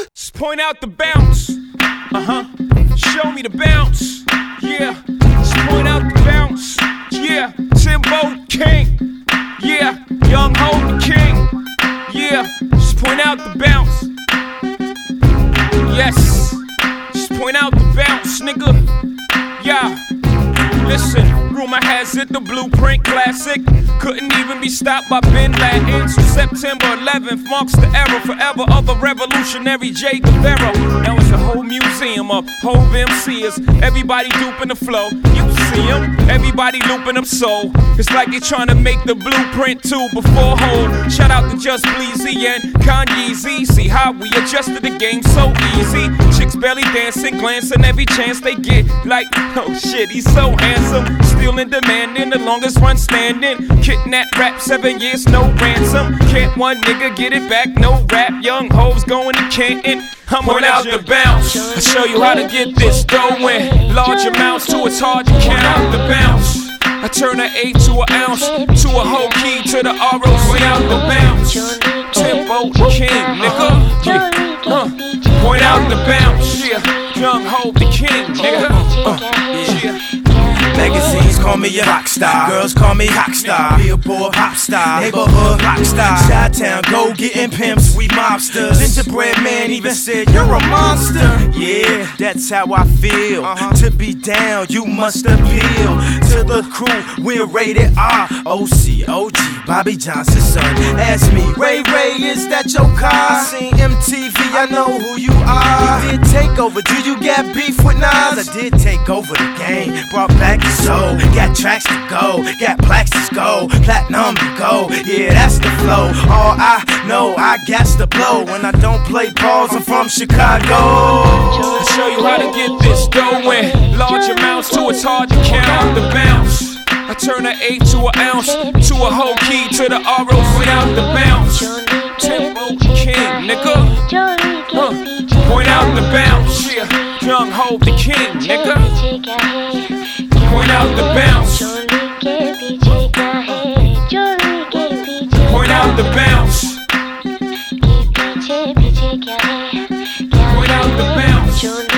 Just point out the bounce. Show me the bounce. Yeah. Just point out the bounce. Yeah. Timbo King. Yeah. Young Ho the King. Yeah. Just point out the bounce. Yes. Just point out the bounce, nigga. Yeah. Listen, rumor has it the Blueprint classic couldn't even be stopped by Bin Laden. So September 11th marks the era forever of the revolutionary Che Guevara. Now it's a whole museum of whole MCs. Everybody duping the flow. You see them, everybody looping them so. It's like they trying to make the Blueprint 2 before Hold. Shout out to Just Bleezy and Kanye Z. See how we adjusted the game so easy. Chicks belly dancing, glancing every chance they get. Like, oh shit, he's so handsome. Still in demand, in the longest run standing. Kidnap rap, 7 years, no ransom. Can't one nigga get it back, no rap. Young hoes going to Canton. I'm point out the bounce. I'll show you how to get this dough in large amounts to it's hard to count out the bounce. I turn an 8 to an ounce, to a whole key to the ROC out the bounce. Timbo King, nigga. Yeah. Point out the bounce. Yeah. Young Ho the King, nigga. Yeah. Magazines call me a rock star, girls call me rock star, Billboard pop star, neighborhood rock star, Chi-Town go getting pimps, we mobsters. Gingerbread man even said you're a monster. Yeah, that's how I feel. To be down, you must appeal to the crew. We're rated R. OC, OG, Bobby Johnson's son. Ask me, Ray Ray, is that your car? I seen MTV, I know who you are. We did take over. Do you got beef with Nas? I did take over the game. Brought back the soul. Got tracks to go. Got plaques to go. Platinum to go. Yeah, that's the flow. All I know, I got to blow. When I don't play balls, I'm from Chicago. I'll show you how to get this dough in large amounts to it's hard to count out the bounce. I turn an 8 to an ounce, to a whole key to the ROC out the bounce. Timbo King, nigga. Point out the bounce. Yeah. Young Ho the King, nigga. Point out the bounce. Point out the bounce. Point out the bounce.